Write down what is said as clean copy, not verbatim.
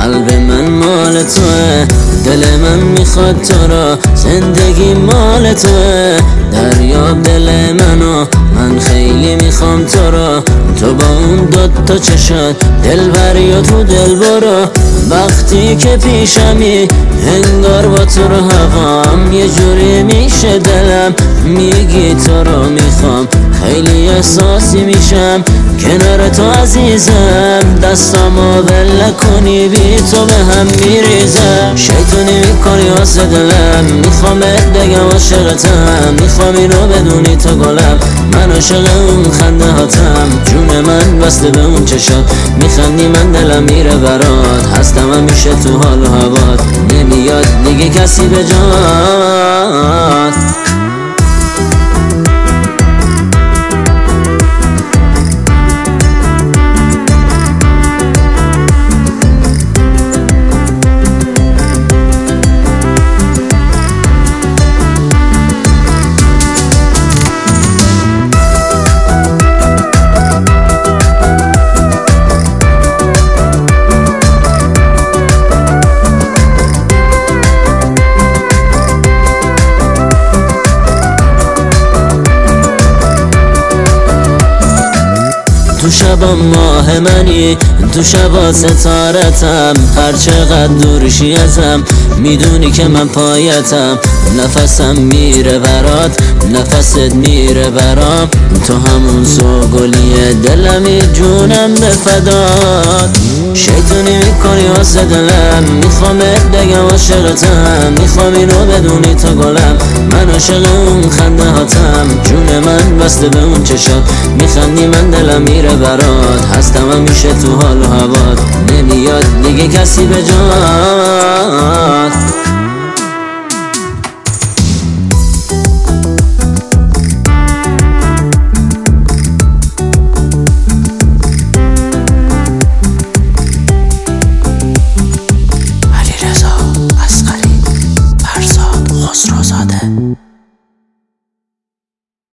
قلب من مال توه، دل من میخواد تو را، زندگی مال توه. دریاب دل منو، من خیلی میخوام تو را، تو با اون دوتا چشات دلبری و تو دل برو. وقتی که پیشمی انگار با تو رو هوام، یه جوری میشه دلم میگی تو رو میخوام. خیلی احساسی میشم کنار تو عزیزم، دستامو ول کنی بی تو به هم میریزم. شیطونی میکنی واسه دلم، میخوامت بگم عاشقتم، میخوام اینو بدونی تو گلم، من عاشق اون خنده هاتم. جون من بسته به اون چشات، میخندی من دلم میره برات، هستم همیشه تو حال و هوات، نمیاد دیگه کسی به جات. تو شبا ماه منی، تو شبا ستارتم، هر چقدر دورشی ازم میدونی که من پایتم. نفسم میره برات، نفست میره برام، تو همون سوگلیه دلمی جونم به فدات. شیطونی میکنی واسه دلم، میخوامت بگم عاشقتم، میخوام اینو بدونی تو گلم، من عاشق اون خنده هاتم. جون من بسته به اون چشات، میخندی من دلم میره برات، هستم همیشه تو حال و هوات، نمیاد دیگه کسی به جات.